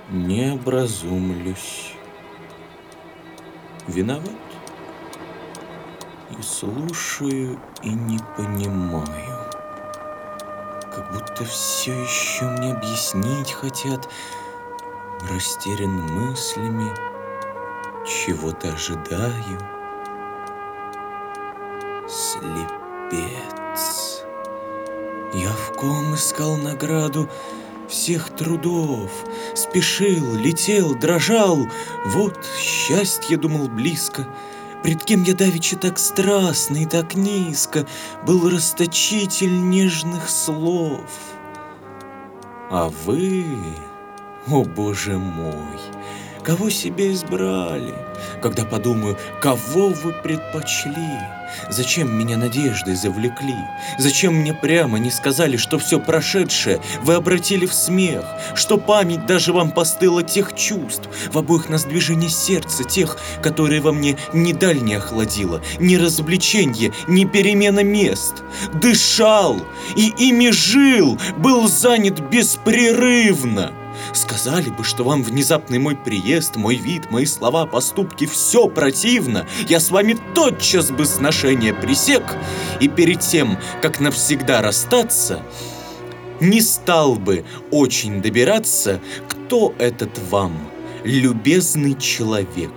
Не образумлюсь. Виноват? И слушаю, и не понимаю. Как будто все еще мне объяснить хотят. Растерян мыслями, чего-то ожидаю. Слепец. Я в ком искал награду всех трудов, спешил, летел, дрожал. Вот счастье, думал, близко. Пред кем я давеча так страстно и так низко был расточитель нежных слов. А вы, о боже мой, кого себе избрали? Когда подумаю, кого вы предпочли? Зачем меня надеждой завлекли? Зачем мне прямо не сказали, что все прошедшее вы обратили в смех? Что память даже вам постыла тех чувств, в обоих нас движение сердца, тех, которые во мне ни даль не охладило, ни развлеченье, ни перемена мест. Дышал и ими жил, был занят беспрерывно. Сказали бы, что вам внезапный мой приезд, мой вид, мои слова, поступки, все противно, я с вами тотчас бы сношение пресек, и перед тем, как навсегда расстаться, не стал бы очень добираться, кто этот вам, любезный человек.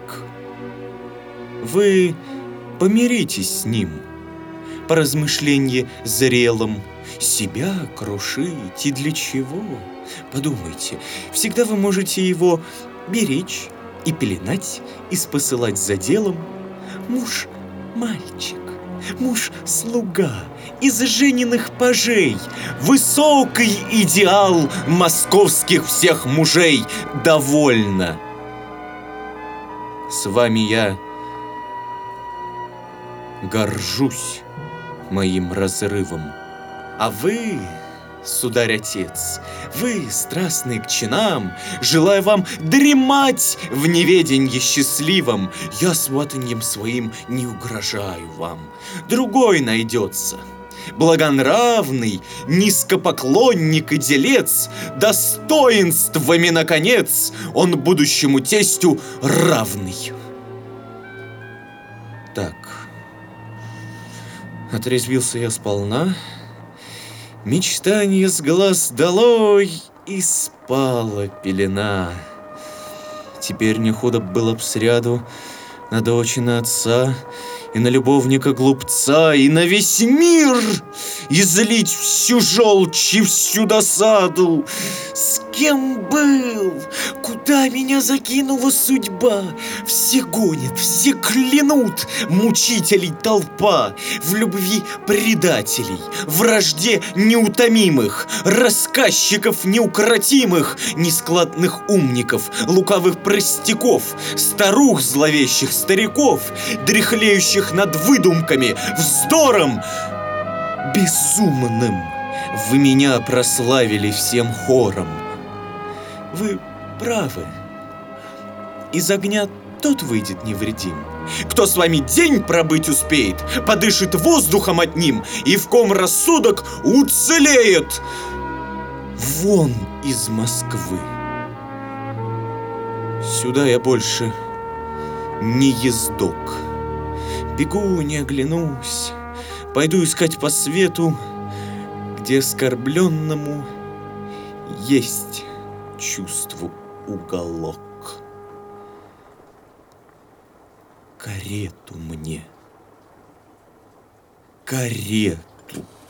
Вы помиритесь с ним, по размышлении зрелом, себя крушить, и для чего? Подумайте, всегда вы можете его беречь и пеленать, и спосылать за делом. Муж – мальчик, муж – слуга из жененных пажей, высокий идеал московских всех мужей. Довольно. С вами я горжусь моим разрывом, а вы, сударь-отец, вы, страстные к чинам, желаю вам дремать в неведенье счастливом, я сватаньем своим не угрожаю вам. Другой найдется, благонравный, низкопоклонник и делец, достоинствами, наконец, он будущему тестю равный. Так, отрезвился я сполна, мечтанье с глаз долой, и спала пелена. Теперь не худо было б сряду на дочь и на отца, и на любовника-глупца, и на весь мир излить всю желчь и всю досаду. С кем был? Куда меня закинула судьба? Все гонят, все клянут, мучителей толпа, в любви предателей, в вражде неутомимых, рассказчиков неукротимых, нескладных умников, лукавых простяков, старух зловещих стариков, дряхлеющих над выдумками, вздором безумным. Вы меня прославили всем хором. Вы правы. Из огня тот выйдет невредим, кто с вами день пробыть успеет, подышит воздухом от ним, и в ком рассудок уцелеет. Вон из Москвы. Сюда я больше не ездок. Бегу, не оглянусь, пойду искать по свету, где оскорбленному есть чувству уголок. Карету мне, карету.